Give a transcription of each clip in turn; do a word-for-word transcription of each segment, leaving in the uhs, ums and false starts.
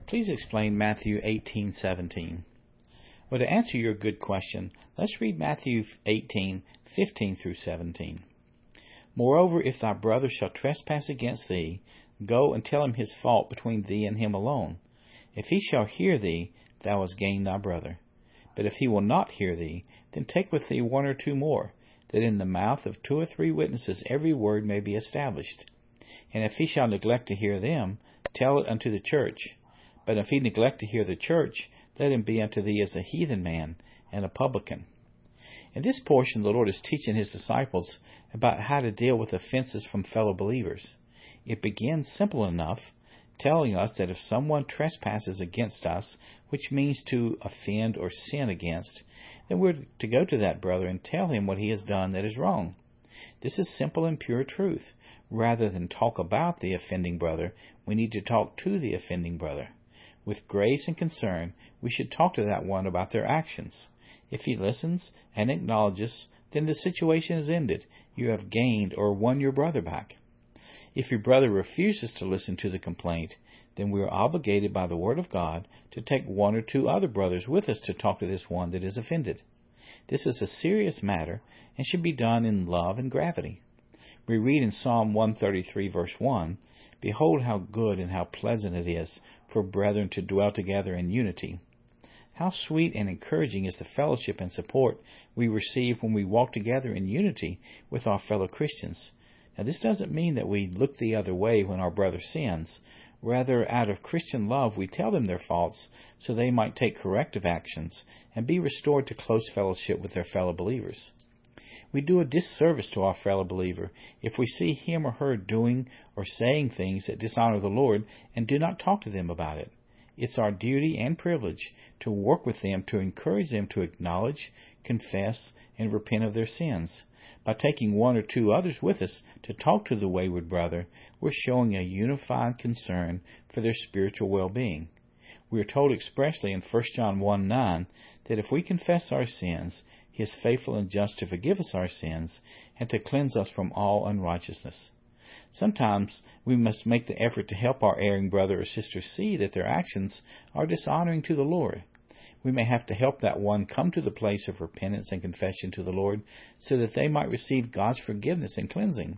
Please explain Matthew eighteen seventeen. Well, to answer your good question, let's read Matthew eighteen fifteen through seventeen. Moreover, if thy brother shall trespass against thee, go and tell him his fault between thee and him alone. If he shall hear thee, thou hast gained thy brother. But if he will not hear thee, then take with thee one or two more, that in the mouth of two or three witnesses every word may be established. And if he shall neglect to hear them, tell it unto the church. But if he neglect to hear the church, let him be unto thee as a heathen man and a publican. In this portion, the Lord is teaching his disciples about how to deal with offenses from fellow believers. It begins simple enough, telling us that if someone trespasses against us, which means to offend or sin against, then we're to go to that brother and tell him what he has done that is wrong. This is simple and pure truth. Rather than talk about the offending brother, we need to talk to the offending brother. With grace and concern, we should talk to that one about their actions. If he listens and acknowledges, then the situation is ended. You have gained or won your brother back. If your brother refuses to listen to the complaint, then we are obligated by the Word of God to take one or two other brothers with us to talk to this one that is offended. This is a serious matter and should be done in love and gravity. We read in Psalm one thirty-three, verse one, Behold how good and how pleasant it is for brethren to dwell together in unity. How sweet and encouraging is the fellowship and support we receive when we walk together in unity with our fellow Christians. Now, this doesn't mean that we look the other way when our brother sins. Rather, out of Christian love, we tell them their faults so they might take corrective actions and be restored to close fellowship with their fellow believers. We do a disservice to our fellow believer if we see him or her doing or saying things that dishonor the Lord and do not talk to them about it. It's our duty and privilege to work with them to encourage them to acknowledge, confess, and repent of their sins. By taking one or two others with us to talk to the wayward brother, we're showing a unified concern for their spiritual well-being. We are told expressly in First John one nine that if we confess our sins, He is faithful and just to forgive us our sins and to cleanse us from all unrighteousness. Sometimes we must make the effort to help our erring brother or sister see that their actions are dishonoring to the Lord. We may have to help that one come to the place of repentance and confession to the Lord so that they might receive God's forgiveness and cleansing.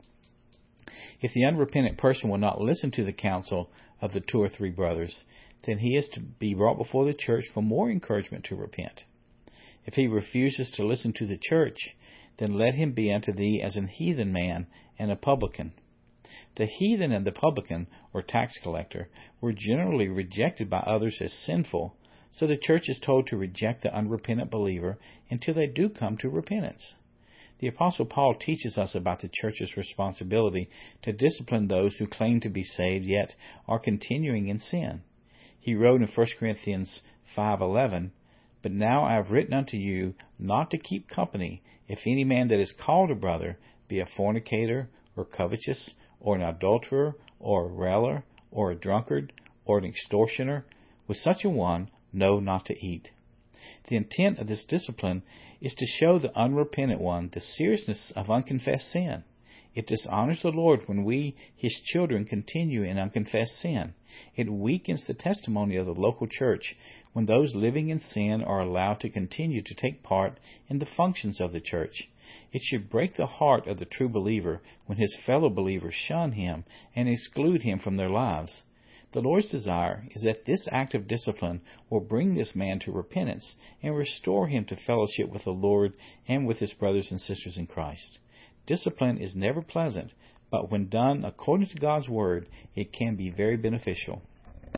If the unrepentant person will not listen to the counsel of the two or three brothers, then he is to be brought before the church for more encouragement to repent. If he refuses to listen to the church, then let him be unto thee as an heathen man and a publican. The heathen and the publican, or tax collector, were generally rejected by others as sinful, so the church is told to reject the unrepentant believer until they do come to repentance. The Apostle Paul teaches us about the church's responsibility to discipline those who claim to be saved yet are continuing in sin. He wrote in First Corinthians five eleven, But now I have written unto you not to keep company, if any man that is called a brother be a fornicator, or covetous, or an adulterer, or a railer, or a drunkard, or an extortioner. With such a one, know not to eat. The intent of this discipline is to show the unrepentant one the seriousness of unconfessed sin. It dishonors the Lord when we, His children, continue in unconfessed sin. It weakens the testimony of the local church when those living in sin are allowed to continue to take part in the functions of the church. It should break the heart of the true believer when his fellow believers shun him and exclude him from their lives. The Lord's desire is that this act of discipline will bring this man to repentance and restore him to fellowship with the Lord and with his brothers and sisters in Christ. Discipline is never pleasant, but when done according to God's Word, it can be very beneficial.